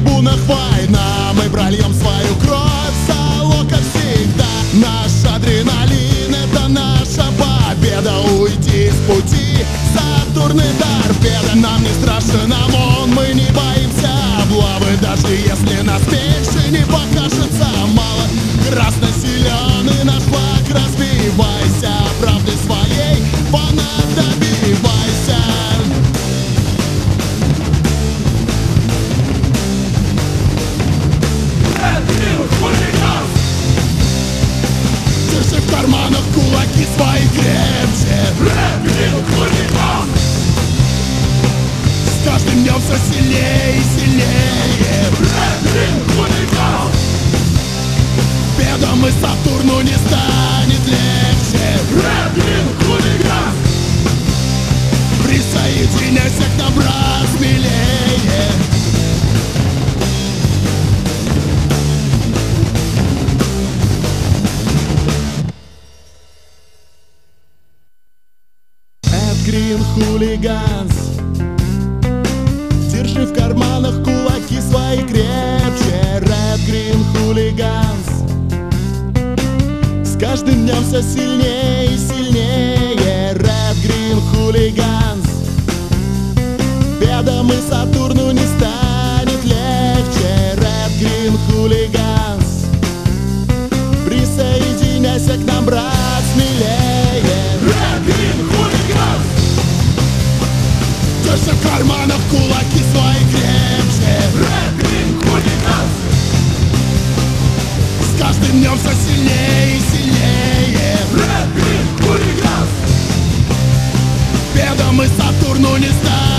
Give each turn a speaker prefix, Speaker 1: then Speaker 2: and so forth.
Speaker 1: трибунах война, мы прольем свою кровь, залог как всегда. Наш адреналин — это наша победа. Уйти с пути Сатурн и торпеда. Нам не страшен ОМОН, мы не боимся облавы. Даже если нас меньше, не покажется мало. Красный силен и наш флаг разбивайся, правды своей фанат добивайся. Держи в карманах кулаки свои крепче. С каждым днем все сильнее и сильнее. Бедам и Сатурну не станет легче. Присоединяйся к нам, брат, смелее. Red Green Hooligans. Держи в карманах кулаки свои крепче. Red Green Hooligans. С каждым днем все сильнее и сильнее. Red Green Hooligans. Бедам и Сатурну не станет легче. Red Green Hooligans. Присоединяйся к нам, брат, смелее.
Speaker 2: Red Green Hooligans.
Speaker 1: Держи в карманах кулаки свои крепче.
Speaker 2: Red Green Hooligans.
Speaker 1: С каждым днем все сильнее и сильнее.
Speaker 2: Red Green Hooligans.
Speaker 1: Бедам и Сатурну не станет